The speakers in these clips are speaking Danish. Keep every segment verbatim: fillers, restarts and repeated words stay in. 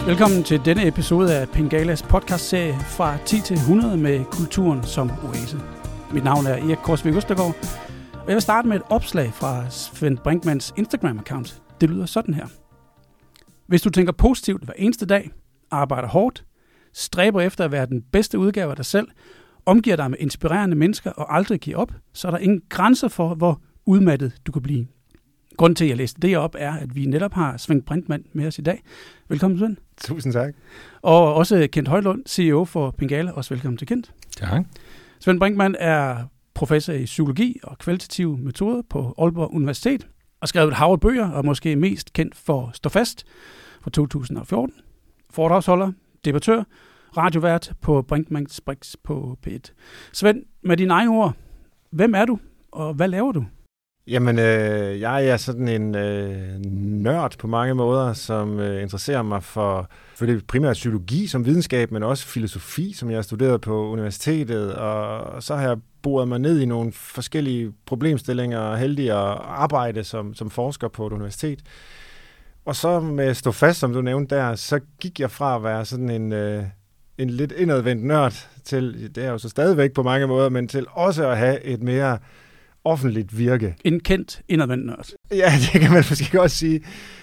Velkommen til denne episode af Pengalas podcastserie fra ti til hundrede med kulturen som oase. Mit navn er Erik Korsvig Østergaard, og jeg vil starte med et opslag fra Svend Brinkmanns Instagram-account. Det lyder sådan her. Hvis du tænker positivt hver eneste dag, arbejder hårdt, stræber efter at være den bedste udgave af dig selv, omgiver dig med inspirerende mennesker og aldrig giver op, så er der ingen grænser for, hvor udmattet du kan blive. Grunden til, at jeg læste det op, er, at vi netop har Svend Brinkmann med os i dag. Velkommen, Svend. Tusind tak. Og også Kent Højlund, C E O for Pengala. Også velkommen til Kent. Tak. Svend Brinkmann er professor i psykologi og kvalitative metoder på Aalborg Universitet, og skrevet et hav af bøger, og måske mest kendt for Stå Fast fra to tusind og fjorten. Foredragsholder, debattør, radiovært på Brinkmanns Brix på P et. Svend, med dine egne ord, hvem er du, og hvad laver du? Jamen, øh, jeg er sådan en øh, nørd på mange måder, som øh, interesserer mig for, for det primært psykologi som videnskab, men også filosofi, som jeg har studeret på universitetet, og, og så har jeg boret mig ned i nogle forskellige problemstillinger og heldig at arbejde som, som forsker på et universitet. Og så med Stå Fast, som du nævnte der, så gik jeg fra at være sådan en, øh, en lidt indadvendt nørd til, det er jo så stadigvæk på mange måder, men til også at have et mere offentligt virke. En kendt indadvendt nørd. Ja, det kan man måske også sige.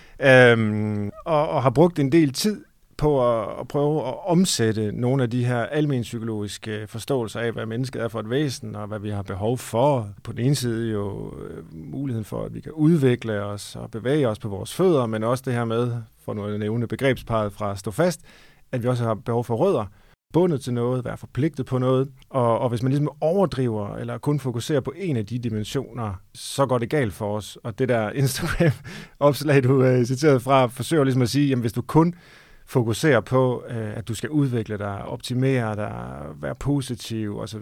Øhm, og, og har brugt en del tid på at, at prøve at omsætte nogle af de her almenpsykologiske forståelser af, hvad mennesket er for et væsen, og hvad vi har behov for. På den ene side jo øh, muligheden for, at vi kan udvikle os og bevæge os på vores fødder, men også det her med, for nu at nævne begrebsparet fra Stå Fast, at vi også har behov for rødder, bundet til noget, være forpligtet på noget, og, og hvis man ligesom overdriver eller kun fokuserer på en af de dimensioner, så går det galt for os. Og det der Instagram-opslag, du uh, citerede fra, forsøger ligesom at sige, jamen hvis du kun fokuserer på, uh, at du skal udvikle dig, optimere dig, være positiv osv.,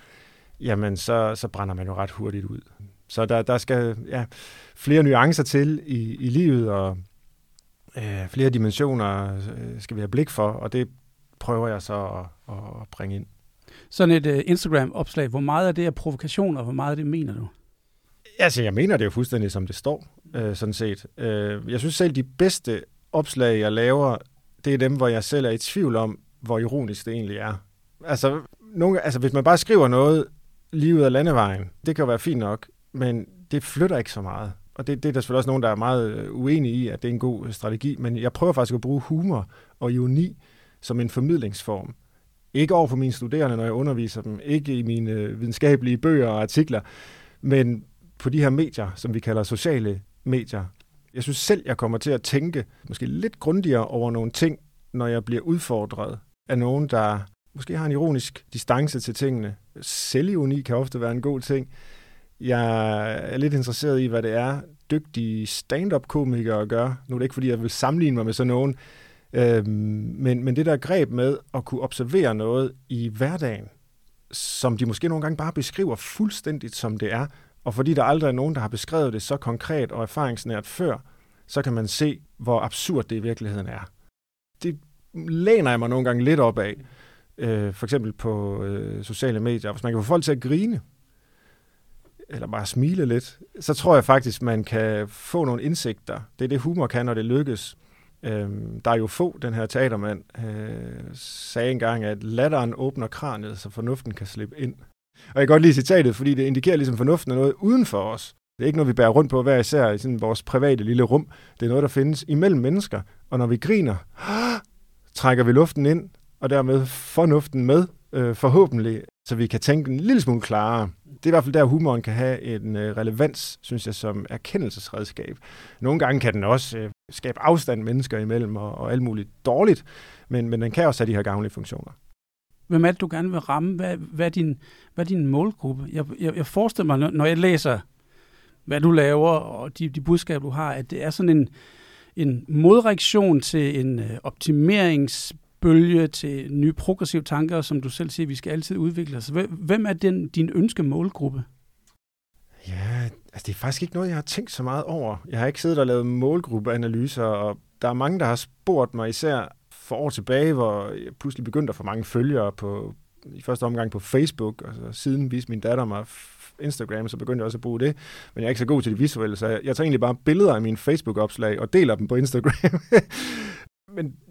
jamen så, så brænder man jo ret hurtigt ud. Så der, der skal ja, flere nuancer til i, i livet, og uh, flere dimensioner uh, skal vi have blik for, og det prøver jeg så at, at bringe ind. Sådan et uh, Instagram-opslag, hvor meget af det er provokation, og hvor meget af det mener du? Altså, jeg mener det jo fuldstændig, som det står, øh, sådan set. Øh, jeg synes selv, de bedste opslag, jeg laver, det er dem, hvor jeg selv er i tvivl om, hvor ironisk det egentlig er. Altså, nogle, altså hvis man bare skriver noget lige ud af landevejen, det kan jo være fint nok, men det flytter ikke så meget. Og det, det er der selvfølgelig også nogen, der er meget uenige i, at det er en god strategi, men jeg prøver faktisk at bruge humor og ironi som en formidlingsform. Ikke over for mine studerende, når jeg underviser dem, ikke i mine videnskabelige bøger og artikler, men på de her medier, som vi kalder sociale medier. Jeg synes selv, jeg kommer til at tænke måske lidt grundigere over nogle ting, når jeg bliver udfordret af nogen, der måske har en ironisk distance til tingene. Selvironi kan ofte være en god ting. Jeg er lidt interesseret i, hvad det er, dygtige stand-up-komikere gør. Nu er det ikke, fordi jeg vil sammenligne mig med sådan nogen, Øhm, men, men det der greb med at kunne observere noget i hverdagen, som de måske nogle gange bare beskriver fuldstændigt som det er, og fordi der aldrig er nogen, der har beskrevet det så konkret og erfaringsnært før, så kan man se, hvor absurd det i virkeligheden er. Det læner jeg mig nogle gange lidt op af, øh, for eksempel på øh, sociale medier. Hvis man kan få folk til at grine, eller bare smile lidt, så tror jeg faktisk, man kan få nogle indsigter. Det er det, humor kan, når det lykkes. Øhm, der er jo få, den her teatermand øh, sagde engang, at latteren åbner kraniet, så fornuften kan slippe ind. Og jeg kan godt lide citatet, fordi det indikerer ligesom fornuften er noget uden for os. Det er ikke noget, vi bærer rundt på hver især i sådan vores private lille rum. Det er noget, der findes imellem mennesker. Og når vi griner, trækker vi luften ind, og dermed fornuften med, øh, forhåbentlig, så vi kan tænke en lille smule klarere. Det er i hvert fald der, humoren kan have en øh, relevans, synes jeg, som erkendelsesredskab. Nogle gange kan den også øh, skabe afstand mennesker imellem og, og alt muligt dårligt, men, men den kan også have de her gavnlige funktioner. Hvem er det, du gerne vil ramme? Hvad, hvad, er, din, hvad er din målgruppe? Jeg, jeg, jeg forestiller mig, når jeg læser, hvad du laver og de, de budskaber, du har, at det er sådan en, en modreaktion til en øh, optimerings bølge til nye progressive tanker, som du selv siger, vi skal altid udvikle os. Hvem er den, din ønske målgruppe? Ja, altså det er faktisk ikke noget, jeg har tænkt så meget over. Jeg har ikke siddet og lavet målgruppeanalyser, og der er mange, der har spurgt mig, især for år tilbage, hvor jeg pludselig begyndte at få mange følgere på, i første omgang på Facebook, og så siden viste min datter mig Instagram, så begyndte jeg også at bruge det. Men jeg er ikke så god til det visuelle, så jeg, jeg tager egentlig bare billeder af mine Facebook-opslag og deler dem på Instagram. Men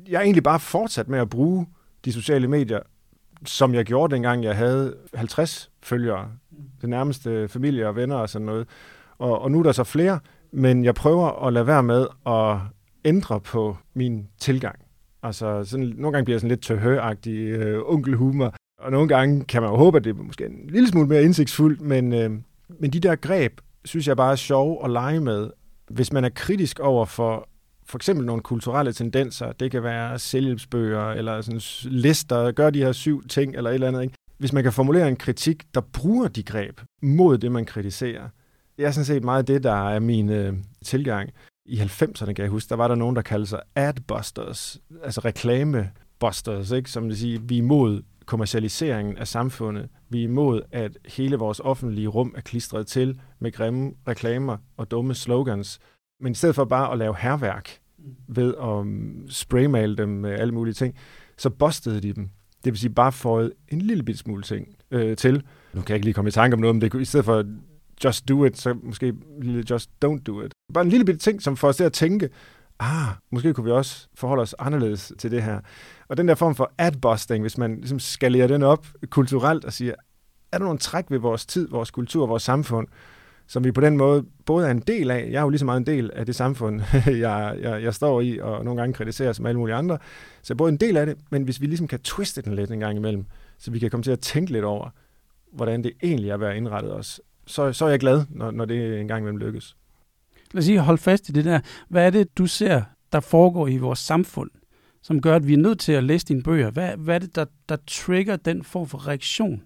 jeg er egentlig bare fortsat med at bruge de sociale medier, som jeg gjorde dengang, jeg havde halvtreds følgere. Det nærmeste familie og venner og sådan noget. Og, og nu er der så flere, men jeg prøver at lade være med at ændre på min tilgang. Altså, sådan, nogle gange bliver jeg sådan lidt tøhø-agtig øh, onkelhumor, og nogle gange kan man jo håbe, at det er måske en lille smule mere indsigtsfuldt, men, øh, men de der greb, synes jeg bare er sjove at lege med. Hvis man er kritisk over for for eksempel nogle kulturelle tendenser, det kan være selvhjælpsbøger, eller sådan lister, gør de her syv ting, eller et eller andet, ikke? Hvis man kan formulere en kritik, der bruger de greb mod det, man kritiserer. Det er sådan set meget det, der er min øh, tilgang. I halvfemserne, kan jeg huske, der var der nogen, der kaldte sig adbusters, altså reklamebusters, ikke? Som det siger, vi er imod kommercialiseringen af samfundet. Vi er imod, at hele vores offentlige rum er klistret til med grimme reklamer og dumme slogans. Men i stedet for bare at lave hærværk ved at spraymale dem med alle mulige ting, så bustede de dem. Det vil sige bare fået en lille bit smule ting øh, til. Nu kan jeg ikke lige komme i tanke om noget, men det, i stedet for just do it, så måske just don't do it. Bare en lille bit ting, som får os til at tænke, ah, måske kunne vi også forholde os anderledes til det her. Og den der form for adbusting, hvis man ligesom skalerer den op kulturelt og siger, er der nogle træk ved vores tid, vores kultur, vores samfund, som vi på den måde både er en del af. Jeg er jo lige så meget en del af det samfund, jeg, jeg, jeg står i, og nogle gange kritiserer som alle mulige andre. Så jeg er både en del af det, men hvis vi ligesom kan twiste den lidt en gang imellem, så vi kan komme til at tænke lidt over, hvordan det egentlig er at være indrettet os, så, så er jeg glad, når, når det en gang imellem lykkes. Lad os sige, hold fast i det der. Hvad er det, du ser, der foregår i vores samfund, som gør, at vi er nødt til at læse dine bøger? Hvad, hvad er det, der, der trigger den form for reaktion?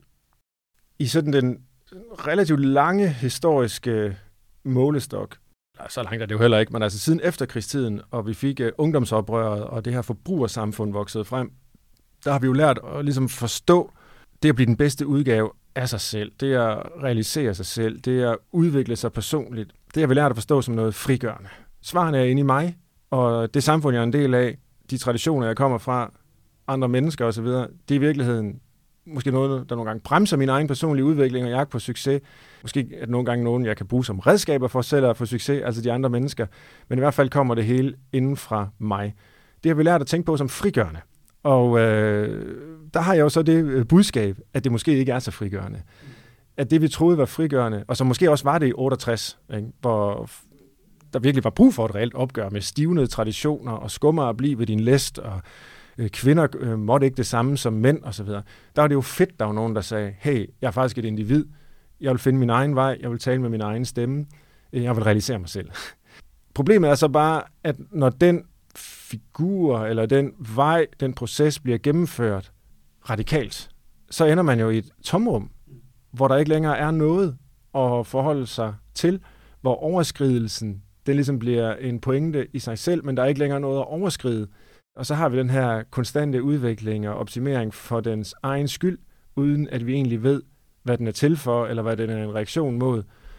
I sådan den relativt lange historiske målestok, så langt er det jo heller ikke, men altså siden efterkrigstiden, og vi fik uh, ungdomsoprøret, og det her forbrugersamfund voksede frem, der har vi jo lært at ligesom forstå det at blive den bedste udgave af sig selv, det at realisere sig selv, det at udvikle sig personligt, det har vi lært at forstå som noget frigørende. Svarene er inde i mig, og det samfund, jeg er en del af, de traditioner, jeg kommer fra, andre mennesker osv., det er i virkeligheden måske noget, der nogle gange bremser min egen personlige udvikling og jagt på succes. Måske er det nogle gange nogen, jeg kan bruge som redskaber for selv at få succes, altså de andre mennesker. Men i hvert fald kommer det hele inden fra mig. Det har vi lært at tænke på som frigørende. Og øh, der har jeg jo så det budskab, at det måske ikke er så frigørende. At det, vi troede var frigørende, og som måske også var det i otteogtres, ikke? Hvor der virkelig var brug for et reelt opgør med stivnede traditioner og skummer at blive ved din læst, og øh, kvinder øh, måtte ikke det samme som mænd osv. Der var det jo fedt, der var nogen, der sagde, hey, jeg er faktisk et individ, jeg vil finde min egen vej, jeg vil tale med min egen stemme, jeg vil realisere mig selv. Problemet er så bare, at når den figur eller den vej, den proces bliver gennemført radikalt, så ender man jo i et tomrum, hvor der ikke længere er noget at forholde sig til, hvor overskridelsen, den ligesom bliver en pointe i sig selv, men der er ikke længere noget at overskride. Og så har vi den her konstante udvikling og optimering for dens egen skyld, uden at vi egentlig ved, hvad den er til for, eller hvad den er en reaktion mod.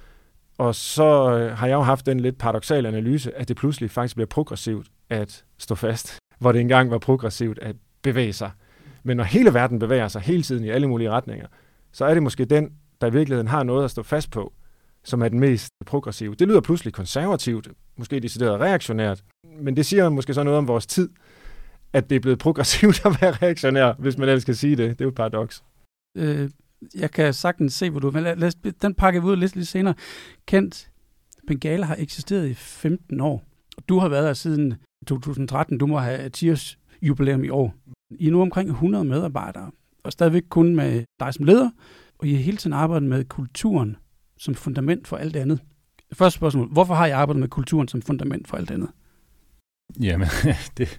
Og så har jeg jo haft den lidt paradoksale analyse, at det pludselig faktisk bliver progressivt at stå fast, hvor det engang var progressivt at bevæge sig. Men når hele verden bevæger sig hele tiden i alle mulige retninger, så er det måske den, der i virkeligheden har noget at stå fast på, som er den mest progressive. Det lyder pludselig konservativt, måske decideret reaktionært, men det siger måske så noget om vores tid, at det er blevet progressivt at være reaktionær, hvis man ellers skal sige det. Det er jo et paradoks. Øh, jeg kan sagtens se, hvor du vil. Lad os, den pakker vi ud lidt, lidt senere. Kent, Bengala har eksisteret i femten år. Du har været her siden to tusind tretten. Du må have ti års jubilæum i år. I er nu omkring hundrede medarbejdere, og stadigvæk kun med dig som leder, og I har hele tiden arbejdet med kulturen som fundament for alt andet. Første spørgsmål, hvorfor har I arbejdet med kulturen som fundament for alt andet? Jamen, det,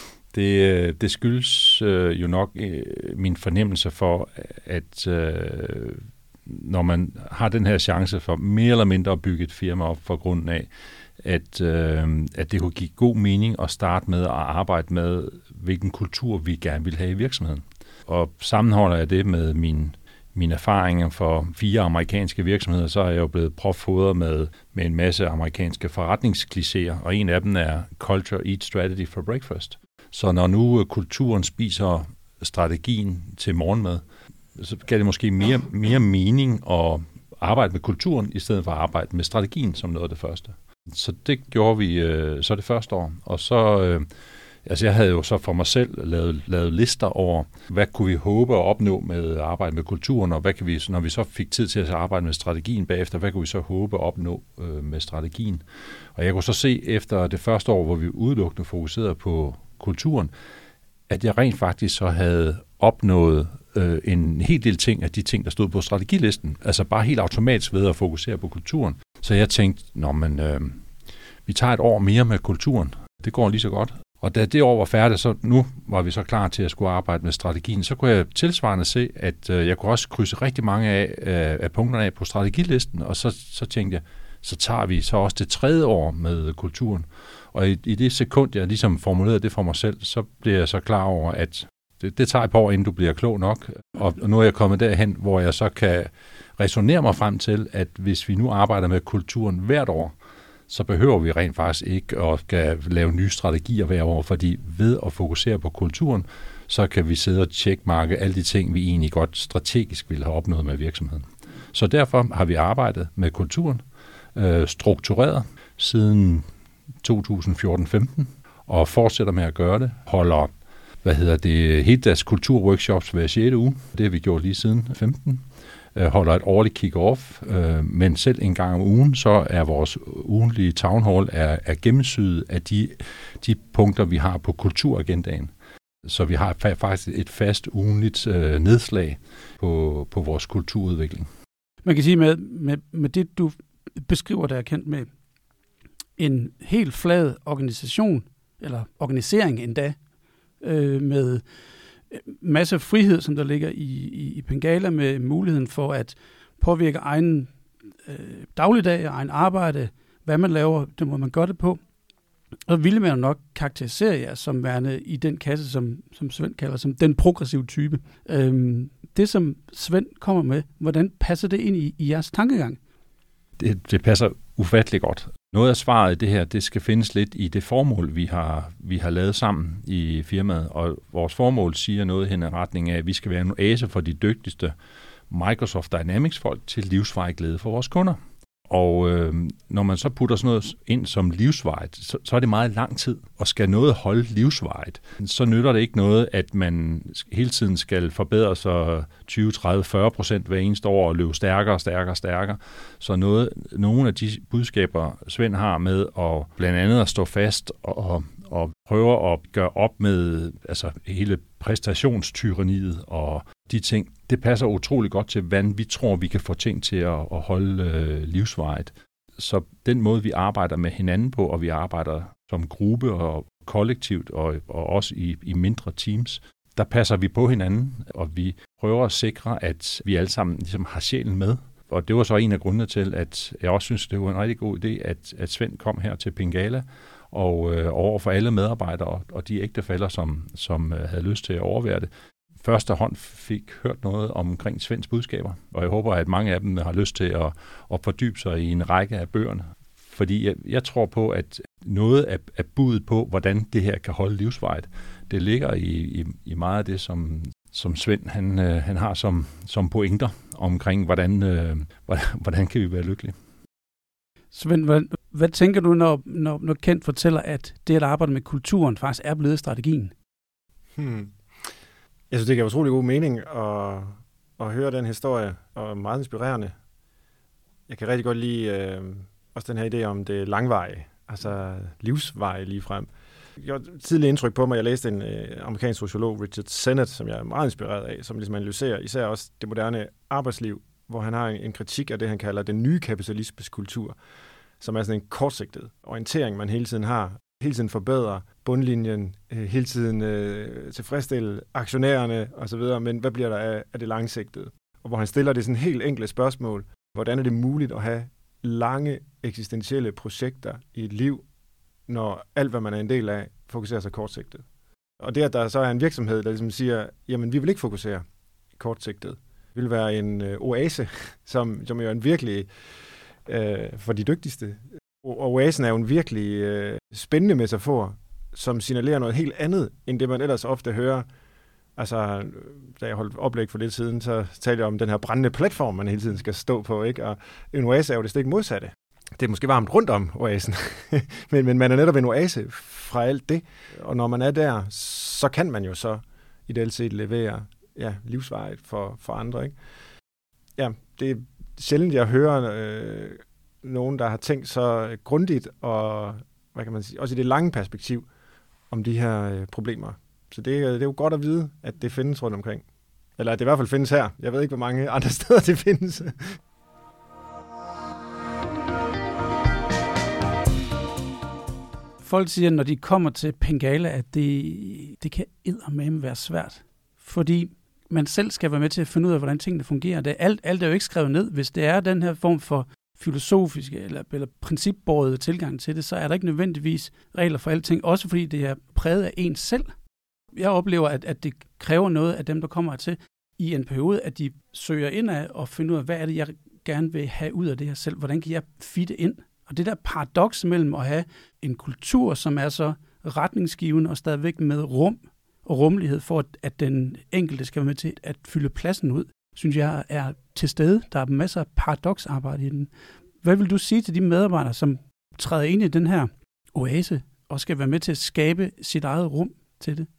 det, det skyldes øh, jo nok øh, min fornemmelse for, at øh, når man har den her chance for mere eller mindre at bygge et firma op for grunden af, at, øh, at det kunne give god mening at starte med at arbejde med, hvilken kultur vi gerne vil have i virksomheden. Og sammenholder jeg det med min mine erfaringer for fire amerikanske virksomheder, så er jeg jo blevet påfodret med, med en masse amerikanske forretningsklichéer, og en af dem er Culture Eat Strategy for Breakfast. Så når nu kulturen spiser strategien til morgenmad, så gav det måske mere, mere mening at arbejde med kulturen, i stedet for at arbejde med strategien som noget af det første. Så det gjorde vi øh, så det første år, og så øh, Altså jeg havde jo så for mig selv lavet, lavet lister over, hvad kunne vi håbe at opnå med at arbejde med kulturen, og hvad kan vi, når vi så fik tid til at arbejde med strategien bagefter, hvad kunne vi så håbe at opnå øh, med strategien. Og jeg kunne så se efter det første år, hvor vi udelukkende fokuserede på kulturen, at jeg rent faktisk så havde opnået øh, en hel del ting af de ting, der stod på strategilisten. Altså bare helt automatisk ved at fokusere på kulturen. Så jeg tænkte, nå, men, øh, vi tager et år mere med kulturen. Det går lige så godt. Og da det år var færdigt, så nu var vi så klar til at skulle arbejde med strategien, så kunne jeg tilsvarende se, at øh, jeg kunne også krydse rigtig mange af, øh, af punkterne af på strategilisten, og så, så tænkte jeg, så tager vi så også det tredje år med kulturen. Og i, i det sekund, jeg ligesom formulerede det for mig selv, så blev jeg så klar over, at det, det tager et par år, inden du bliver klog nok. Og, og nu er jeg kommet derhen, hvor jeg så kan resonere mig frem til, at hvis vi nu arbejder med kulturen hvert år, så behøver vi rent faktisk ikke at skal lave nye strategier hver år, fordi ved at fokusere på kulturen, så kan vi sidde og checkmarke alle de ting, vi egentlig godt strategisk ville have opnået med virksomheden. Så derfor har vi arbejdet med kulturen, øh, struktureret siden to tusind fjorten femten, og fortsætter med at gøre det. Holder, hvad hedder det, helt deres kulturworkshops hver sjette uge. Det har vi gjort lige siden femten. Holder et årligt kick-off, øh, men selv en gang om ugen, så er vores ugentlige town hall er, er gennemsyret af de, de punkter, vi har på kulturagendaen. Så vi har faktisk et fast ugenligt øh, nedslag på, på vores kulturudvikling. Man kan sige, med, med, med det, du beskriver, der er kendt med en helt flad organisation, eller organisering endda, øh, med masse frihed, som der ligger i, i, i Pengala, med muligheden for at påvirke egen øh, dagligdag, egen arbejde, hvad man laver, det må man gøre det på. Og ville man jo nok karakterisere jer som værende i den kasse, som, som Svend kalder som den progressive type. Øhm, det, som Svend kommer med, hvordan passer det ind i, i jeres tankegang? Det, det passer ufattelig godt. Noget af svaret i det her, det skal findes lidt i det formål, vi har, vi har lavet sammen i firmaet. Og vores formål siger noget hen i retning af, at vi skal være en oase for de dygtigste Microsoft Dynamics-folk til livsvarig glæde for vores kunder. Og øh, når man så putter sådan noget ind som livsvarigt, så, så er det meget lang tid. Og skal noget holde livsvarigt, så nytter det ikke noget, at man hele tiden skal forbedre sig tyve, tredive, fyrre procent hver eneste år og løbe stærkere, stærkere, stærkere. Så noget, nogle af de budskaber, Svend har med at blandt andet at stå fast og, og prøve at gøre op med altså hele præstationstyraniet og de ting, det passer utrolig godt til, hvordan vi tror, vi kan få ting til at, at holde øh, livsvarigt. Så den måde, vi arbejder med hinanden på, og vi arbejder som gruppe og kollektivt, og, og også i, i mindre teams, der passer vi på hinanden, og vi prøver at sikre, at vi alle sammen ligesom har sjælen med. Og det var så en af grundene til, at jeg også synes, det var en rigtig god idé, at, at Svend kom her til Pengala, og øh, over for alle medarbejdere og de ægtefæller, som, som øh, havde lyst til at overvære det, første hånd fik hørt noget omkring Svends budskaber, og jeg håber, at mange af dem har lyst til at, at fordybe sig i en række af bøgerne. Fordi jeg, jeg tror på, at noget af, af budet på, hvordan det her kan holde livsvarigt, det ligger i, i, i meget af det, som, som Svend han, øh, han har som, som pointer omkring, hvordan, øh, hvordan, hvordan kan vi være lykkelige. Svend, hvad, hvad tænker du, når, når, når Kent fortæller, at det at arbejde med kulturen faktisk er blevet strategien? Hmm. Jeg synes, det giver utrolig god mening at, at høre den historie, og meget inspirerende. Jeg kan rigtig godt lide øh, også den her idé om det langvarige, altså livsvarige ligefrem. Det gjorde et tidligt indtryk på mig. Jeg læste en øh, amerikansk sociolog, Richard Sennett, som jeg er meget inspireret af, som ligesom analyserer især også det moderne arbejdsliv, hvor han har en, en kritik af det, han kalder den nye kapitalismes kultur, som er sådan en kortsigtet orientering, man hele tiden har. Hele tiden forbedre bundlinjen, hele tiden øh, tilfredsstille aktionærerne osv., men hvad bliver der af, af det langsigtede? Og hvor han stiller det sådan helt enkle spørgsmål. Hvordan er det muligt at have lange eksistentielle projekter i et liv, når alt, hvad man er en del af, fokuserer sig kortsigtet? Og det, at der så er en virksomhed, der ligesom siger, jamen vi vil ikke fokusere kortsigtet. Vi vil være en øh, oase, som, som er en virkelig øh, for de dygtigste. Og oasen er jo en virkelig øh, spændende metafor, som signalerer noget helt andet, end det man ellers ofte hører. Altså, da jeg holdt oplæg for lidt siden, så talte jeg om den her brændende platform, man hele tiden skal stå på, ikke? Og en oase er jo det stik modsatte. det er måske varmt rundt om oasen, men, men man er netop en oase fra alt det. Og når man er der, så kan man jo så ideelt set levere ja, livsvarigt for, for andre. Ikke? Ja, det er sjældent, jeg hører øh, nogen, der har tænkt så grundigt, og hvad kan man sige, også i det lange perspektiv, om de her øh, problemer. Så det, det er jo godt at vide, at det findes rundt omkring. Eller at det i hvert fald findes her. Jeg ved ikke, hvor mange andre steder det findes. Folk siger, når de kommer til Pengala, at det, det kan eddermame være svært. Fordi man selv skal være med til at finde ud af, hvordan tingene fungerer. Det er alt, alt er jo ikke skrevet ned. Hvis det er den her form for filosofiske eller, eller principbårede tilgang til det, så er der ikke nødvendigvis regler for alting. Også fordi det er præget af en selv. Jeg oplever, at, at det kræver noget af dem, der kommer hertil i en periode, at de søger indad og finder ud af, hvad er det, jeg gerne vil have ud af det her selv. Hvordan kan jeg fitte ind? Og det der paradoks mellem at have en kultur, som er så retningsgivende og stadigvæk med rum og rummelighed for, at den enkelte skal være med til at fylde pladsen ud, synes jeg er til stede. Der er masser af paradoksarbejde i den. Hvad vil du sige til de medarbejdere, som træder ind i den her oase og skal være med til at skabe sit eget rum til det?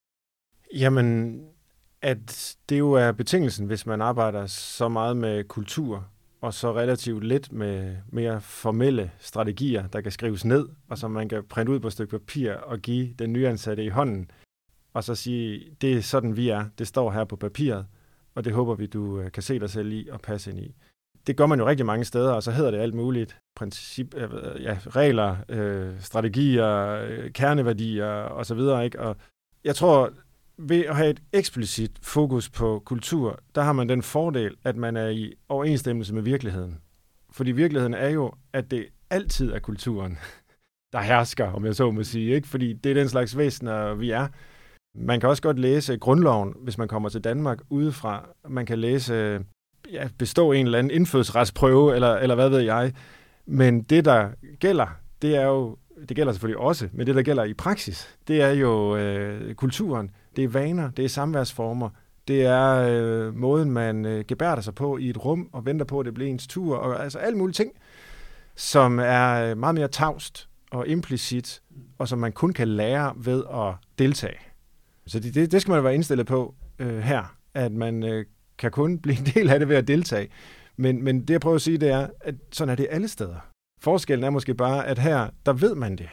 Jamen, at det jo er betingelsen, hvis man arbejder så meget med kultur, og så relativt lidt med mere formelle strategier, der kan skrives ned, og som man kan printe ud på et stykke papir og give den nyansatte i hånden, og så sige, det er sådan, vi er. Det står her på papiret, og det håber vi, du kan se dig selv i og passe ind i. Det gør man jo rigtig mange steder, og så hedder det alt muligt. Princip, ja, regler, øh, strategier, øh, kerneværdier osv. Og jeg tror, ved at have et eksplicit fokus på kultur, der har man den fordel, at man er i overensstemmelse med virkeligheden. Fordi virkeligheden er jo, at det altid er kulturen, der hersker, om jeg så må sige. Ikke? Fordi det er den slags væsener, vi er. Man kan også godt læse grundloven, hvis man kommer til Danmark udefra. Man kan læse, ja, bestå en eller anden indfødsretsprøve, eller, eller hvad ved jeg. Men det, der gælder, det er jo, det gælder selvfølgelig også, men det, der gælder i praksis, det er jo øh, kulturen. Det er vaner, det er samværsformer, det er øh, måden, man øh, gebærder sig på i et rum og venter på, at det bliver ens tur, og altså alle mulige ting, som er meget mere tavst og implicit, og som man kun kan lære ved at deltage. Så det, det, det skal man være indstillet på øh, her, at man øh, kan kun blive en del af det ved at deltage. Men, men det, jeg prøver at sige, det er, at sådan er det alle steder. Forskellen er måske bare, at her, der ved man det.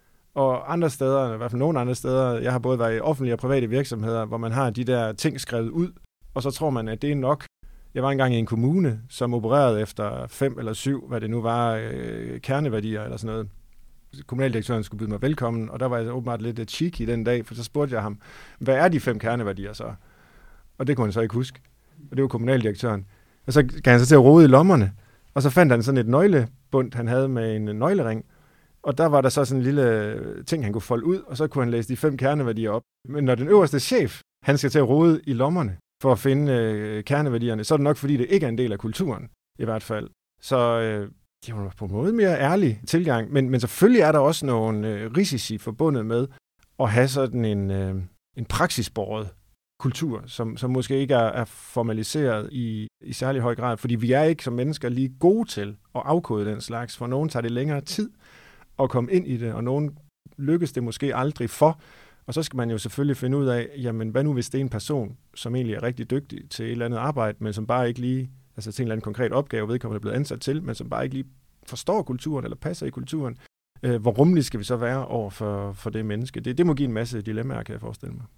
Og andre steder, i hvert fald nogle andre steder, jeg har både været i offentlige og private virksomheder, hvor man har de der ting skrevet ud, og så tror man, at det er nok. Jeg var engang i en kommune, som opererede efter fem eller syv, hvad det nu var, øh, kerneværdier eller sådan noget. Kommunaldirektøren skulle byde mig velkommen, og der var jeg åbenbart lidt cheeky den dag, for så spurgte jeg ham, hvad er de fem kerneværdier så? Og det kunne han så ikke huske. Og det var kommunaldirektøren. Og så gav han sig til at rode i lommerne, og så fandt han sådan et nøglebund, han havde med en nøglering, og der var der så sådan en lille ting, han kunne folde ud, og så kunne han læse de fem kerneværdier op. Men når den øverste chef, han skal til at rode i lommerne for at finde øh, kerneværdierne, så er det nok, fordi det ikke er en del af kulturen, i hvert fald. Så øh, det var på en måde mere ærlig tilgang, men, men selvfølgelig er der også nogle øh, risici forbundet med at have sådan en, øh, en praksisbåret kultur, som, som måske ikke er, er formaliseret i, i særlig høj grad, fordi vi er ikke som mennesker lige gode til at afkode den slags, for nogen tager det længere tid at komme ind i det, og nogen lykkes det måske aldrig for, og så skal man jo selvfølgelig finde ud af, jamen hvad nu hvis det er en person, som egentlig er rigtig dygtig til et eller andet arbejde, men som bare ikke lige, altså til en eller anden konkret opgave, vedkommende er blevet ansat til, men som bare ikke lige forstår kulturen, eller passer i kulturen, øh, hvor rummelig skal vi så være over for, for det menneske? Det, det må give en masse dilemmaer, kan jeg forestille mig.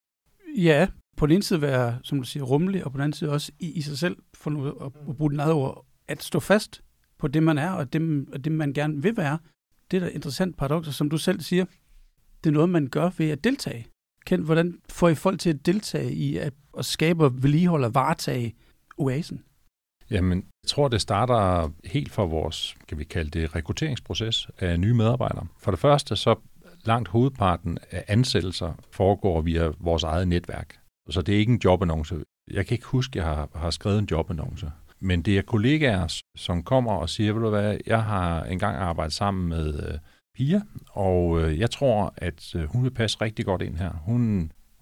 Ja, på den ene side være, som du siger, rummelig, og på den anden side også i, i sig selv, for nu at, at bruge den eget ord, at stå fast på det, man er, og det, og det man gerne vil være. Det er da interessant paradoks, som du selv siger, det er noget, man gør ved at deltage. Kent, hvordan får I folk til at deltage i at, at skabe og vedligeholde og varetage oasen? Jamen, jeg tror, det starter helt fra vores, kan vi kalde det, rekrutteringsproces af nye medarbejdere. For det første, så langt hovedparten af ansættelser foregår via vores eget netværk. Så det er ikke en jobannonce. Jeg kan ikke huske, at jeg har, har skrevet en jobannonce. Men det er kollegaer, som kommer og siger, ved du hvad, jeg har engang arbejdet sammen med øh, Pia, og øh, jeg tror, at øh, hun vil passe rigtig godt ind her. Hun,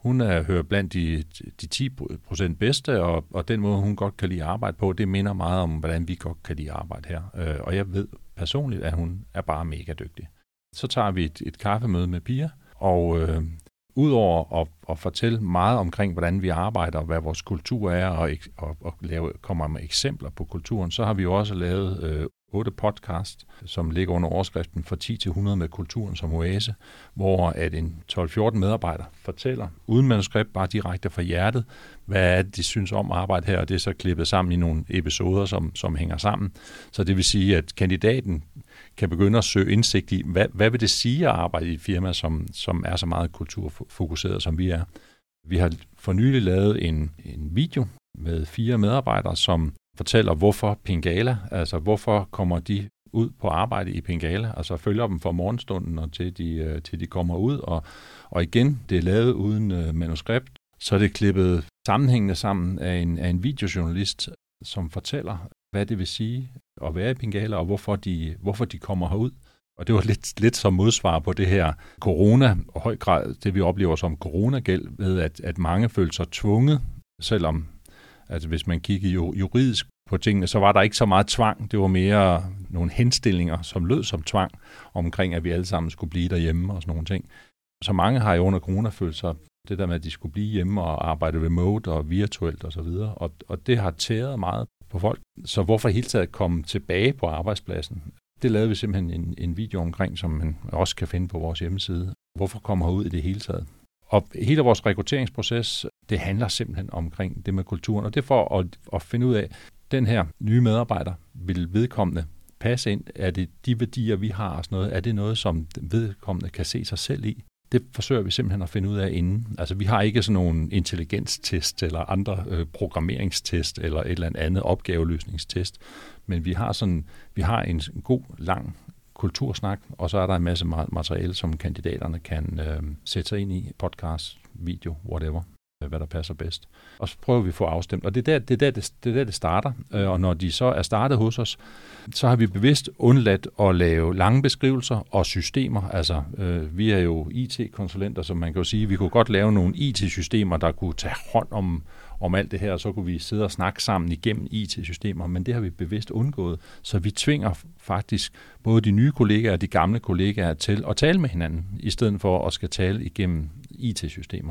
Hun er hører blandt de, de ti procent bedste, og, og den måde, hun godt kan lide at arbejde på, det minder meget om, hvordan vi godt kan lide at arbejde her. Øh, og jeg ved personligt, at hun er bare mega dygtig. Så tager vi et, et kaffemøde med Pia, og øh, udover at, at fortælle meget omkring, hvordan vi arbejder, og hvad vores kultur er, og, og, og lave, kommer med eksempler på kulturen, så har vi jo også lavet øh, otte podcast, som ligger under overskriften fra ti til hundrede med kulturen som oase, hvor at en tolv fjorten medarbejder fortæller, uden manuskript, bare direkte fra hjertet, hvad er det, de synes om at arbejde her, og det er så klippet sammen i nogle episoder, som, som hænger sammen. Så det vil sige, at kandidaten kan begynde at søge indsigt i, hvad, hvad vil det sige at arbejde i et firma, som, som er så meget kulturfokuseret, som vi er. Vi har for nylig lavet en, en video med fire medarbejdere, som fortæller, hvorfor Pingala, altså hvorfor kommer de ud på arbejde i Pingala, altså følger dem fra morgenstunden og til de, til de kommer ud, og, og igen, det er lavet uden uh, manuskript, så er det klippet sammenhængende sammen af en, af en videojournalist, som fortæller, hvad det vil sige at være i Pingala, og hvorfor de, hvorfor de kommer herud. Og det var lidt, lidt som modsvar på det her corona, og høj grad det vi oplever som coronagæld, ved at, at mange følte sig tvunget, selvom altså hvis man kiggede juridisk på tingene, så var der ikke så meget tvang. Det var mere nogle henstillinger, som lød som tvang, omkring at vi alle sammen skulle blive derhjemme og sådan nogle ting. Så mange har jo under corona følt sig det der med, at de skulle blive hjemme og arbejde remote og virtuelt og så videre. Og, og det har tæret meget på folk. Så hvorfor hele taget komme tilbage på arbejdspladsen? Det lavede vi simpelthen en, en video omkring, som man også kan finde på vores hjemmeside. Hvorfor kommer ud i det hele taget? Og hele vores rekrutteringsproces, det handler simpelthen omkring det med kulturen. Og det er for at, at finde ud af, den her nye medarbejder vil vedkommende passe ind. Er det de værdier, vi har og sådan noget? Er det noget, som vedkommende kan se sig selv i? Det forsøger vi simpelthen at finde ud af inden. Altså vi har ikke sådan nogle intelligenstest eller andre øh, programmeringstest eller et eller andet opgaveløsningstest. Men vi har sådan, vi har en god, lang kultursnak, og så er der en masse materiale, som kandidaterne kan øh, sætte sig ind i, podcast, video, whatever, hvad der passer bedst. Og så prøver vi at få afstemt, og det er der, det, er der, det, det, er der, det starter. Øh, og når de så er startet hos os, så har vi bevidst undladt at lave lange beskrivelser og systemer. Altså, øh, vi er jo I T-konsulenter, så man kan jo sige, vi kunne godt lave nogle I T-systemer, der kunne tage hånd om om alt det her, og så kunne vi sidde og snakke sammen igennem I T-systemer, men det har vi bevidst undgået, så vi tvinger faktisk både de nye kollegaer og de gamle kollegaer til at tale med hinanden, i stedet for at skal tale igennem I T-systemer.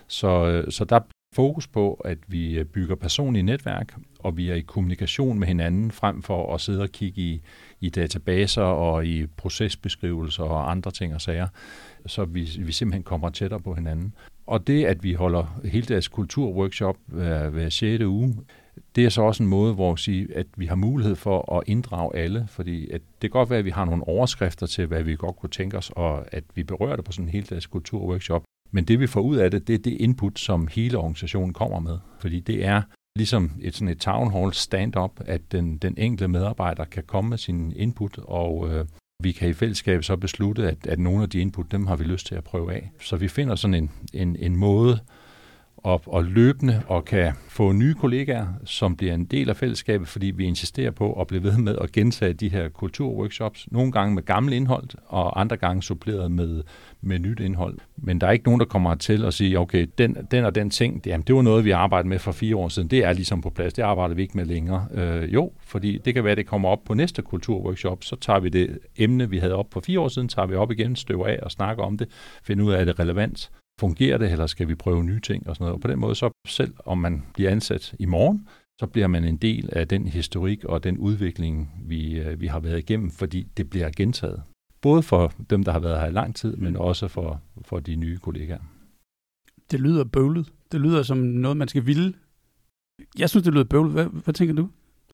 Så, så der er fokus på, at vi bygger personlige netværk, og vi er i kommunikation med hinanden, frem for at sidde og kigge i, i databaser og i procesbeskrivelser og andre ting og sager, så vi, vi simpelthen kommer tættere på hinanden. Og det, at vi holder heldags kulturworkshop hver, hver sjette uge, det er så også en måde, hvor vi, at vi har mulighed for at inddrage alle, fordi at det kan godt være, at vi har nogle overskrifter til, hvad vi godt kunne tænke os, og at vi berører det på sådan en heldags kulturworkshop. Men det, vi får ud af det, det er det input, som hele organisationen kommer med. Fordi det er ligesom et, sådan et town hall stand-up, at den, den enkelte medarbejder kan komme med sin input, og øh, vi kan i fællesskab så beslutte, at, at nogle af de input, dem har vi lyst til at prøve af. Så vi finder sådan en, en, en måde at, at løbende og kan få nye kollegaer, som bliver en del af fællesskabet, fordi vi insisterer på at blive ved med at gentage de her kulturworkshops. Nogle gange med gammel indhold, og andre gange suppleret med, med nyt indhold. Men der er ikke nogen, der kommer til at sige, okay, den, den og den ting, det, jamen, det var noget, vi arbejdede med for fire år siden. Det er ligesom på plads. Det arbejder vi ikke med længere. Øh, jo, fordi det kan være, at det kommer op på næste kulturworkshop. Så tager vi det emne, vi havde op for fire år siden, tager vi op igen, støver af og snakker om det, finder ud af, er det relevant. Fungerer det, eller skal vi prøve nye ting og sådan noget? Og på den måde, så selv om man bliver ansat i morgen, så bliver man en del af den historik og den udvikling, vi, vi har været igennem, fordi det bliver gentaget. Både for dem, der har været her i lang tid, men også for, for de nye kollegaer. Det lyder bøvlet. Det lyder som noget, man skal ville. Jeg synes, det lyder bøvlet. Hvad, hvad tænker du?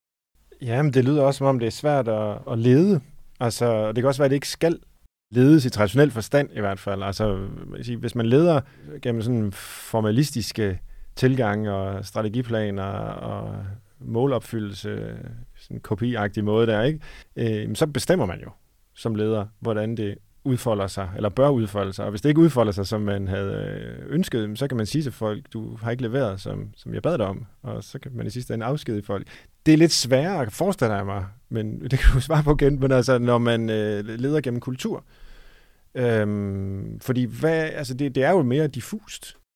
Jamen, det lyder også, som om det er svært at, at lede. Altså, det kan også være, at det ikke skal ledes i traditionel forstand i hvert fald. Altså, hvis man leder gennem sådan formalistiske tilgang og strategiplaner og målopfyldelse, sådan en kopiagtig måde der, ikke? Øh, så bestemmer man jo som leder, hvordan det udfolder sig, eller bør udfolde sig. Og hvis det ikke udfolder sig, som man havde ønsket, så kan man sige til folk, du har ikke leveret, som, som jeg bad dig om, og så kan man i sidste ende afskedige folk. Det er lidt sværere at forestille mig, men det kan du svare på igen, men altså, når man øh, leder gennem kultur. Øhm, fordi hvad, altså det, det er jo mere diffust.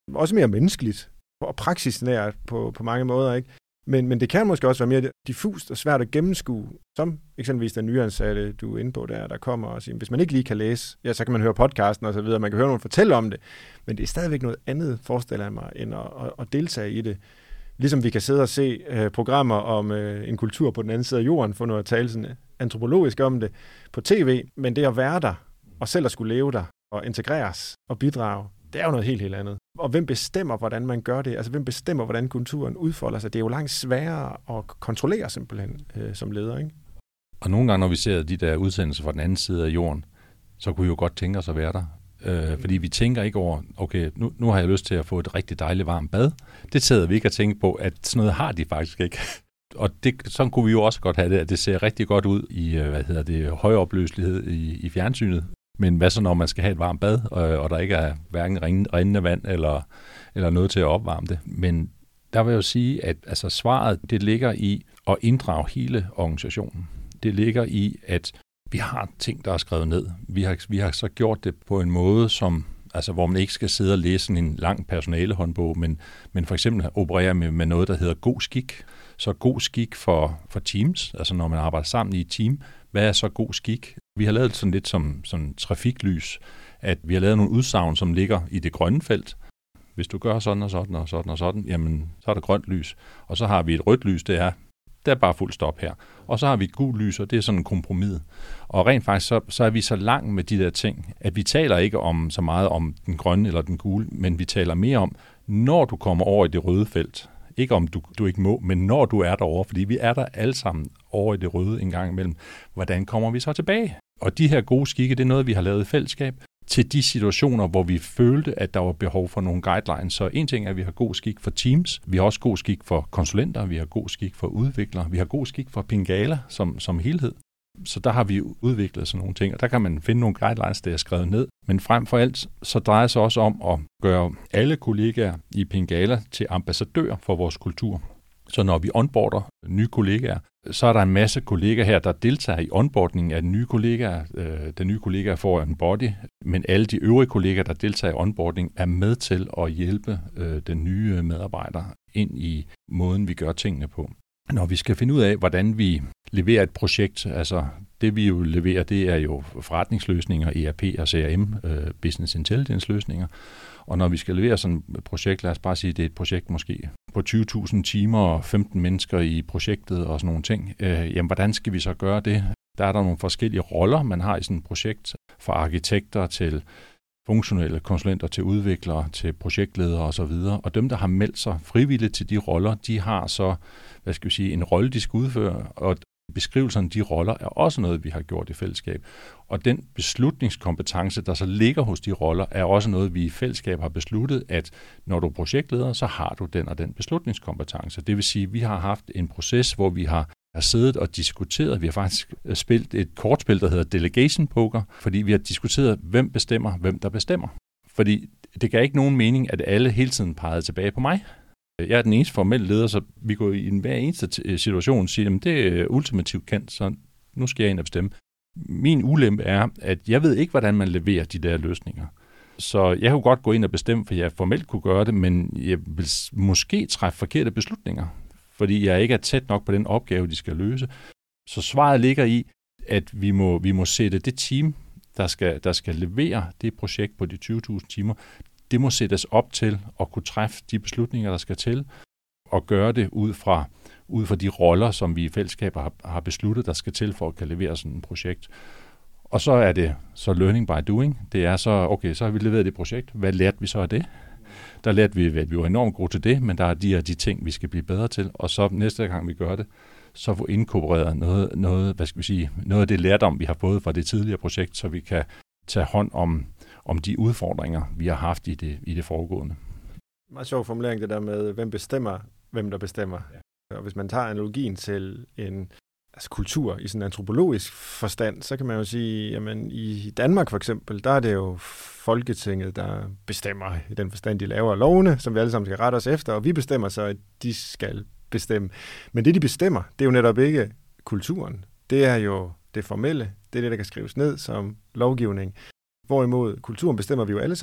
også mere menneskeligt og praksisnært på, på mange måder, ikke? Men, men det kan måske også være mere diffust og svært at gennemskue, som eksempelvis den nyansatte, du er inde på der, der kommer og siger, hvis man ikke lige kan læse, ja, så kan man høre podcasten og så videre, man kan høre nogen fortælle om det, men det er stadigvæk noget andet, forestiller jeg mig, end at, at, at deltage i det. Ligesom vi kan sidde og se uh, programmer om uh, en kultur på den anden side af jorden, for noget at tale sådan antropologisk om det på tv, men det at være der, og selv at skulle leve der, og integreres og bidrage, det er jo noget helt, helt andet. Og hvem bestemmer, hvordan man gør det? Altså, hvem bestemmer, hvordan kulturen udfolder sig? Det er jo langt sværere at kontrollere simpelthen øh, som leder, ikke? Og nogle gange, når vi ser de der udsendelser fra den anden side af jorden, så kunne vi jo godt tænke os at være der. Øh, fordi vi tænker ikke over, okay, nu, nu har jeg lyst til at få et rigtig dejligt varmt bad. Det sidder vi ikke at tænke på, at sådan noget har de faktisk ikke. Og det, sådan kunne vi jo også godt have det, at det ser rigtig godt ud i, hvad hedder det, højopløselighed i, i fjernsynet. Men hvad så, når man skal have et varmt bad, og, og der ikke er hverken rindende vand eller, eller noget til at opvarme det? Men der vil jeg jo sige, at altså, svaret det ligger i at inddrage hele organisationen. Det ligger i, at vi har ting, der er skrevet ned. Vi har, vi har så gjort det på en måde, som, altså, hvor man ikke skal sidde og læse en lang personalehåndbog, men, men for eksempel operere med, med noget, der hedder god skik. Så god skik for, for teams, altså når man arbejder sammen i et team, hvad er så god skik? Vi har lavet sådan lidt som sådan trafiklys, at vi har lavet nogle udsagn, som ligger i det grønne felt. Hvis du gør sådan og sådan og sådan og sådan, jamen så er der grønt lys. Og så har vi et rødt lys, det er, det er bare fuld stop her. Og så har vi et gult lys, og det er sådan en kompromis. Og rent faktisk, så, så er vi så langt med de der ting, at vi taler ikke om så meget om den grønne eller den gule, men vi taler mere om, når du kommer over i det røde felt. Ikke om du, du ikke må, men når du er derovre, fordi vi er der alle sammen over i det røde en gang imellem. Hvordan kommer vi så tilbage? Og de her gode skikke, det er noget, vi har lavet i fællesskab til de situationer, hvor vi følte, at der var behov for nogle guidelines. Så en ting er, at vi har god skik for teams, vi har også god skik for konsulenter, vi har god skik for udviklere, vi har god skik for Pingala som, som helhed. Så der har vi udviklet sådan nogle ting, og der kan man finde nogle guidelines, der er skrevet ned. Men frem for alt, så drejer det sig også om at gøre alle kollegaer i Pingala til ambassadører for vores kultur. Så når vi onboarder nye kollegaer, så er der en masse kollegaer her, der deltager i onboardningen af nye kollegaer. Den nye kollega får en body, men alle de øvrige kollegaer, der deltager i onboarding, er med til at hjælpe den nye medarbejder ind i måden, vi gør tingene på. Når vi skal finde ud af, hvordan vi leverer et projekt, altså det vi jo leverer, det er jo forretningsløsninger, E R P og C R M, Business Intelligence løsninger. Og når vi skal levere sådan et projekt, lad os bare sige, det er et projekt måske på tyve tusind timer og femten mennesker i projektet og sådan nogle ting, øh, jamen hvordan skal vi så gøre det? Der er der nogle forskellige roller, man har i sådan et projekt, fra arkitekter til funktionelle konsulenter, til udviklere, til projektledere osv. Og dem, der har meldt sig frivilligt til de roller, de har så, hvad skal vi sige, en rolle, de skal udføre, og beskrivelserne af de roller er også noget, vi har gjort i fællesskab. Og den beslutningskompetence, der så ligger hos de roller, er også noget, vi i fællesskab har besluttet, at når du er projektleder, så har du den og den beslutningskompetence. Det vil sige, at vi har haft en proces, hvor vi har har siddet og diskuteret. Vi har faktisk spillet et kortspil, der hedder Delegation Poker, fordi vi har diskuteret, hvem bestemmer, hvem der bestemmer. Fordi det gav ikke nogen mening, at alle hele tiden pegede tilbage på mig. Jeg er den eneste formelle leder, så vi går i en hver eneste situation og siger, at det er ultimativt kendt, så nu skal jeg ind og bestemme. Min ulempe er, at jeg ved ikke, hvordan man leverer de der løsninger. Så jeg kunne godt gå ind og bestemme, for jeg formelt kunne gøre det, men jeg vil måske træffe forkerte beslutninger, fordi jeg ikke er tæt nok på den opgave, de skal løse. Så svaret ligger i, at vi må, vi må sætte det team, der skal, der skal levere det projekt på de tyve tusind timer, det må sættes op til at kunne træffe de beslutninger, der skal til, og gøre det ud fra, ud fra de roller, som vi i fællesskaber har, har besluttet, der skal til for at kan levere sådan et projekt. Og så er det så learning by doing. Det er så, okay, så har vi leveret det projekt. Hvad lærte vi så af det? Der lærte vi, at vi var enormt gode til det, men der er de her de ting, vi skal blive bedre til. Og så næste gang, vi gør det, så få inkorporeret noget, noget, hvad skal vi sige, noget af det lærdom, vi har fået fra det tidligere projekt, så vi kan tage hånd om, om de udfordringer, vi har haft i det, i det foregående. Meget sjov formulering, det der med, hvem bestemmer, hvem der bestemmer. Ja. Og hvis man tager analogien til en altså kultur i sådan en antropologisk forstand, så kan man jo sige, jamen i Danmark for eksempel, der er det jo Folketinget, der bestemmer i den forstand, de laver lovene, som vi alle sammen skal rette os efter, og vi bestemmer så, at de skal bestemme. Men det, de bestemmer, det er jo netop ikke kulturen. Det er jo det formelle. Det er det, der kan skrives ned som lovgivning. Hvorimod kulturen bestemmer vi jo alle sammen.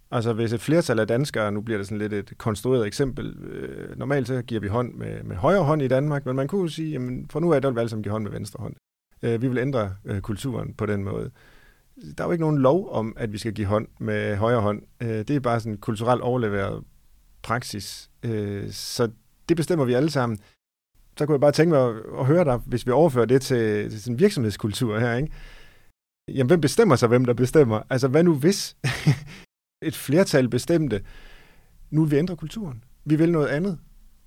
Altså hvis et flertal af danskere, nu bliver det sådan lidt et konstrueret eksempel, øh, normalt så giver vi hånd med, med højre hånd i Danmark, men man kunne jo sige, jamen fra nu af, der vil vi alle sammen give hånd med venstre hånd. Øh, vi vil ændre øh, kulturen på den måde. Der er jo ikke nogen lov om, at vi skal give hånd med højre hånd. Øh, det er bare sådan en kulturelt overleveret praksis. Øh, så det bestemmer vi alle sammen. Så kunne jeg bare tænke mig at, at høre dig, hvis vi overfører det til, til sådan en virksomhedskultur her, ikke? Jamen, hvem bestemmer sig, hvem der bestemmer? Altså, hvad nu hvis et flertal bestemte, nu vil vi ændre kulturen. Vi vil noget andet.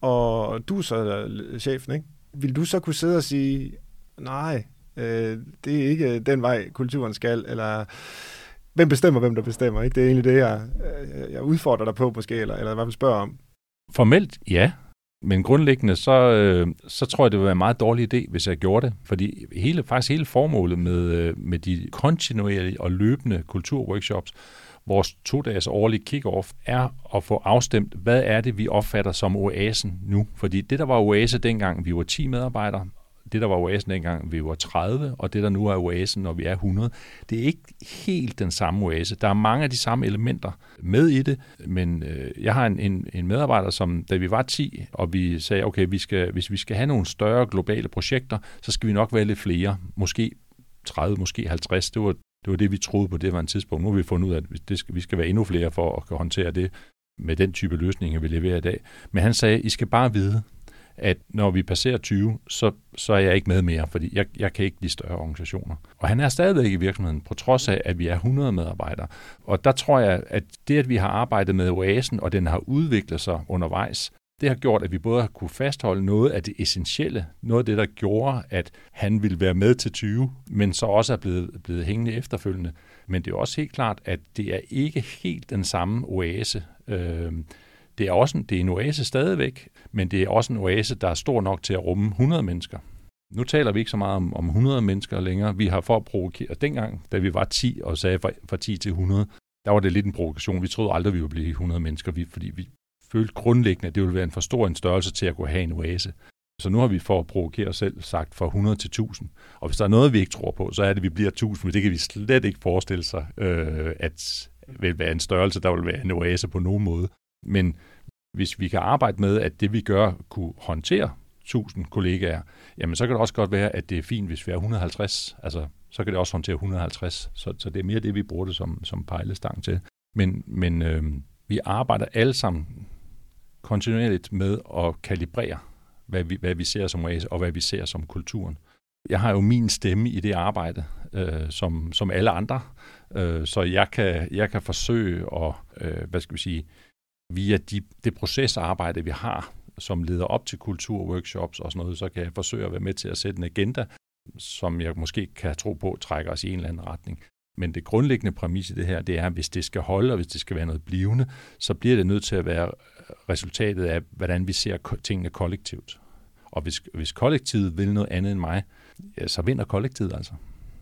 Og du så er chefen, ikke? Vil du så kunne sidde og sige, nej, øh, det er ikke den vej, kulturen skal, eller hvem bestemmer, hvem der bestemmer, ikke? Det er egentlig det, jeg, jeg udfordrer dig på, måske, eller, eller hvad man spørger om. Formelt, ja. Men grundlæggende, så, øh, så tror jeg, det ville være en meget dårlig idé, hvis jeg gjorde det. Fordi hele, faktisk hele formålet med, med de kontinuerlige og løbende kulturworkshops, vores to-dages årlige kick-off, er at få afstemt, hvad er det, vi opfatter som oasen nu. Fordi det, der var oase dengang, vi var ti medarbejdere, det, der var oasen dengang, vi var tredive, og det, der nu er oasen, når vi er hundrede, det er ikke helt den samme oase. Der er mange af de samme elementer med i det, men øh, jeg har en, en, en medarbejder, som da vi var ti, og vi sagde, okay, vi skal, hvis vi skal have nogle større globale projekter, så skal vi nok være lidt flere, måske tredive, måske halvtreds. Det var, det var det, vi troede på det var en tidspunkt. Nu har vi fundet ud af, at det skal, vi skal være endnu flere for at kunne håndtere det med den type løsninger, vi leverer i dag. Men han sagde, I skal bare vide, at når vi passerer tyve, så, så er jeg ikke med mere, fordi jeg, jeg kan ikke lide større organisationer. Og han er stadigvæk i virksomheden, på trods af, at vi er hundrede medarbejdere. Og der tror jeg, at det, at vi har arbejdet med oasen, og den har udviklet sig undervejs, det har gjort, at vi både har kunne fastholde noget af det essentielle, noget af det, der gjorde, at han ville være med til tyve, men så også er blevet, blevet hængende efterfølgende. Men det er også helt klart, at det er ikke helt den samme oase. Øh, Det er også en, det er en oase stadigvæk, men det er også en oase, der er stor nok til at rumme hundrede mennesker. Nu taler vi ikke så meget om, om hundrede mennesker længere. Vi har for at provokere. Dengang, da vi var ti og sagde fra, fra ti til hundrede, der var det lidt en provokation. Vi troede aldrig, vi ville blive hundrede mennesker, vi, fordi vi følte grundlæggende, at det ville være en for stor en størrelse til at kunne have en oase. Så nu har vi for at provokere os selv sagt fra hundrede til tusind. Og hvis der er noget, vi ikke tror på, så er det, at vi bliver tusind, men det kan vi slet ikke forestille sig, øh, at vil være en størrelse, der vil være en oase på nogen måde. Men hvis vi kan arbejde med, at det vi gør kunne håndtere tusind kollegaer, jamen så kan det også godt være, at det er fint, hvis vi er et hundrede og halvtreds. Altså, så kan det også håndtere et hundrede og halvtreds. Så, så det er mere det, vi bruger det som, som pejlestang til. Men, men øh, vi arbejder alle sammen kontinuerligt med at kalibrere, hvad vi, hvad vi ser som oase, og hvad vi ser som kulturen. Jeg har jo min stemme i det arbejde, øh, som, som alle andre, øh, så jeg kan, jeg kan forsøge at, øh, hvad skal vi sige, via de, det procesarbejde, vi har, som leder op til kulturworkshops og sådan noget, så kan jeg forsøge at være med til at sætte en agenda, som jeg måske kan tro på, trækker os i en eller anden retning. Men det grundlæggende præmis i det her, det er, at hvis det skal holde, og hvis det skal være noget blivende, så bliver det nødt til at være resultatet af, hvordan vi ser tingene kollektivt. Og hvis, hvis kollektivet vil noget andet end mig, ja, så vinder kollektivet altså.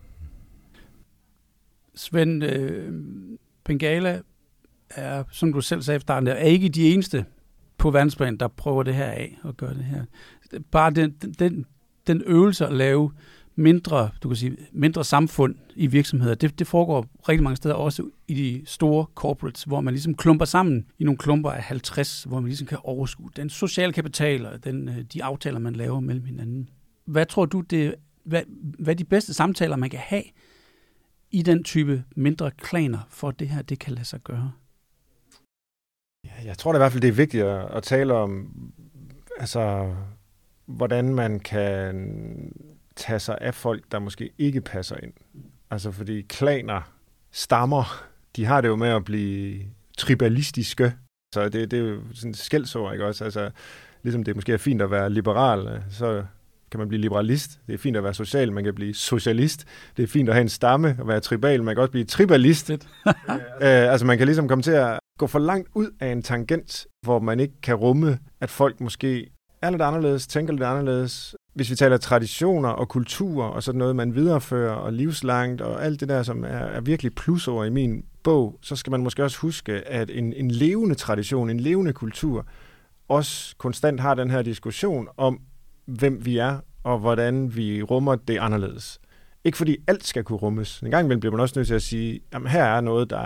Svend, øh, Pengala er, som du selv sagde i starten, er ikke de eneste på verdensplan, der prøver det her af og gør det her. Bare den, den, den øvelse at lave mindre, du kan sige, mindre samfund i virksomheder, det, det foregår rigtig mange steder, også i de store corporates, hvor man ligesom klumper sammen i nogle klumper af halvtreds, hvor man ligesom kan overskue den sociale kapital og den, de aftaler, man laver mellem hinanden. Hvad tror du, det, hvad, hvad er de bedste samtaler, man kan have i den type mindre klaner, for det her, det kan lade sig gøre? Jeg tror da i hvert fald, det er vigtigt at, at tale om, altså, hvordan man kan tage sig af folk, der måske ikke passer ind. Altså, fordi klaner, stammer, de har det jo med at blive tribalistiske. Så det, det er jo sådan et skældsord, ikke også? Altså, ligesom det måske er fint at være liberal, så kan man blive liberalist. Det er fint at være social, man kan blive socialist. Det er fint at have en stamme og være tribal, man kan også blive tribalist. øh, altså, man kan ligesom komme til at gå for langt ud af en tangent, hvor man ikke kan rumme, at folk måske er lidt anderledes, tænker lidt anderledes. Hvis vi taler traditioner og kultur og sådan noget, man viderefører og livslangt og alt det der, som er, er virkelig plusord i min bog, så skal man måske også huske, at en, en levende tradition, en levende kultur, også konstant har den her diskussion om, hvem vi er og hvordan vi rummer det anderledes. Ikke fordi alt skal kunne rummes. En gang imellem bliver man også nødt til at sige, jamen her er noget, der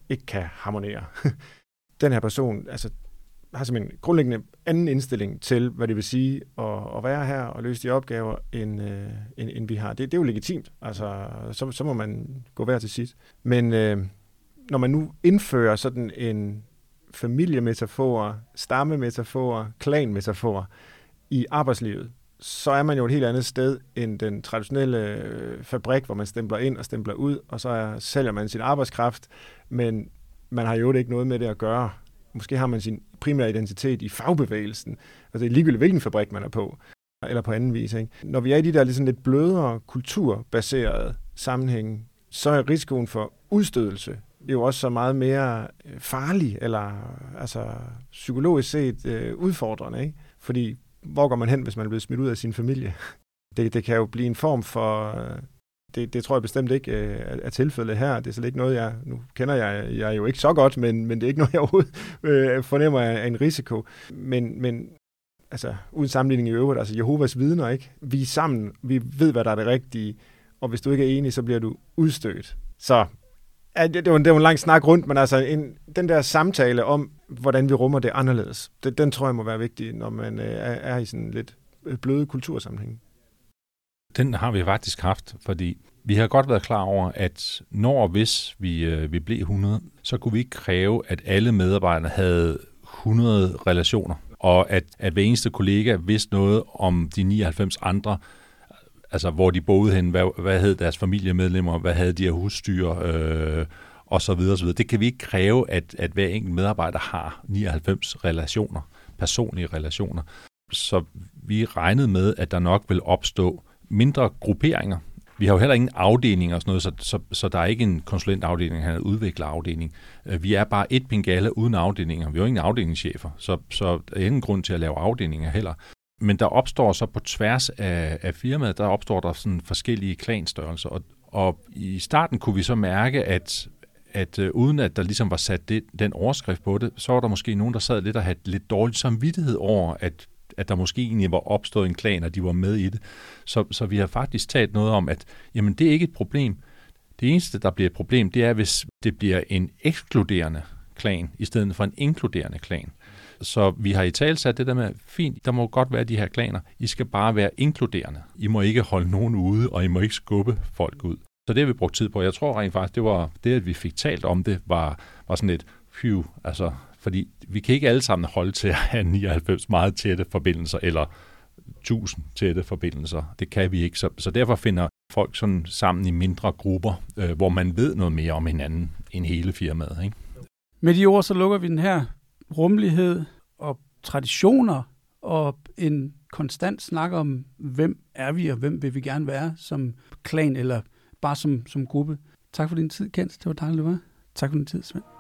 ikke kan harmonere. Den her person altså, har simpelthen en grundlæggende anden indstilling til, hvad det vil sige at, at være her og løse de opgaver, end, øh, end, end vi har. Det, det er jo legitimt. Altså, så, så må man gå hver til sit. Men øh, når man nu indfører sådan en familiemetafor, stammemetafor, klanmetafor i arbejdslivet, så er man jo et helt andet sted end den traditionelle fabrik, hvor man stempler ind og stempler ud, og så er, sælger man sin arbejdskraft, men man har jo ikke noget med det at gøre. Måske har man sin primære identitet i fagbevægelsen, altså det er ligegyldigt, hvilken fabrik man er på, eller på anden vis. Ikke? Når vi er i de der lidt, sådan lidt blødere, kulturbaserede sammenhænge, så er risikoen for udstødelse jo også så meget mere farlig, eller altså psykologisk set øh, udfordrende, ikke? Fordi hvor går man hen, hvis man er blevet smidt ud af sin familie? Det, det kan jo blive en form for... Det, det tror jeg bestemt ikke øh, er tilfældet her. Det er slet ikke noget, jeg... Nu kender jeg, jeg jo ikke så godt, men, men det er ikke noget, jeg overhovedet øh, fornemmer af en risiko. Men, men altså, uden sammenligning i øvrigt, altså Jehovas vidner, ikke? Vi er sammen, vi ved, hvad der er det rigtige, og hvis du ikke er enig, så bliver du udstødt. Så ja, det, det, var en, det var en lang snak rundt, men altså en, den der samtale om, hvordan vi rummer det anderledes, det, den tror jeg må være vigtig, når man øh, er, er i sådan lidt bløde kultursammenhæng. Den har vi faktisk haft, fordi vi har godt været klar over, at når og hvis vi, øh, vi blev hundrede, så kunne vi ikke kræve, at alle medarbejdere havde hundrede relationer, og at, at hver eneste kollega vidste noget om de nioghalvfems andre, altså hvor de boede hen, hvad, hvad hed deres familiemedlemmer, hvad havde de af husdyr, øh, og så videre, så videre. Det kan vi ikke kræve, at, at hver enkelt medarbejder har nioghalvfems relationer, personlige relationer. Så vi regnede med, at der nok vil opstå mindre grupperinger. Vi har jo heller ingen afdelinger og sådan noget, så, så, så der er ikke en konsulentafdeling, han er en udviklerafdeling. Vi er bare et Pingala uden afdelinger. Vi har jo ingen afdelingschefer, så, så der er ingen grund til at lave afdelinger heller. Men der opstår så på tværs af, af firmaet, der opstår der sådan forskellige klanstørrelser. Og, og i starten kunne vi så mærke, at, at uh, uden at der ligesom var sat det, den overskrift på det, så var der måske nogen, der sad lidt og havde lidt dårlig samvittighed over, at at der måske egentlig var opstået en klan, og de var med i det. Så, så vi har faktisk talt noget om, at jamen, det er ikke et problem. Det eneste, der bliver et problem, det er, hvis det bliver en ekskluderende klan, i stedet for en inkluderende klan. Så vi har i tale sat det der med, fint, der må godt være de her klaner. I skal bare være inkluderende. I må ikke holde nogen ude, og I må ikke skubbe folk ud. Så det har vi brugt tid på. Jeg tror rent faktisk, det var det, at vi fik talt om det, var, var sådan et phew, altså fordi vi kan ikke alle sammen holde til at have nioghalvfems meget tætte forbindelser, eller tusind tætte forbindelser. Det kan vi ikke. Så, så derfor finder folk sådan sammen i mindre grupper, øh, hvor man ved noget mere om hinanden end hele firmaet. Ikke? Med de ord, så lukker vi den her rummelighed og traditioner og en konstant snak om, hvem er vi, og hvem vil vi gerne være som klan, eller bare som, som gruppe. Tak for din tid, Kent. Det var dejligt, du var. Tak for din tid, Svend.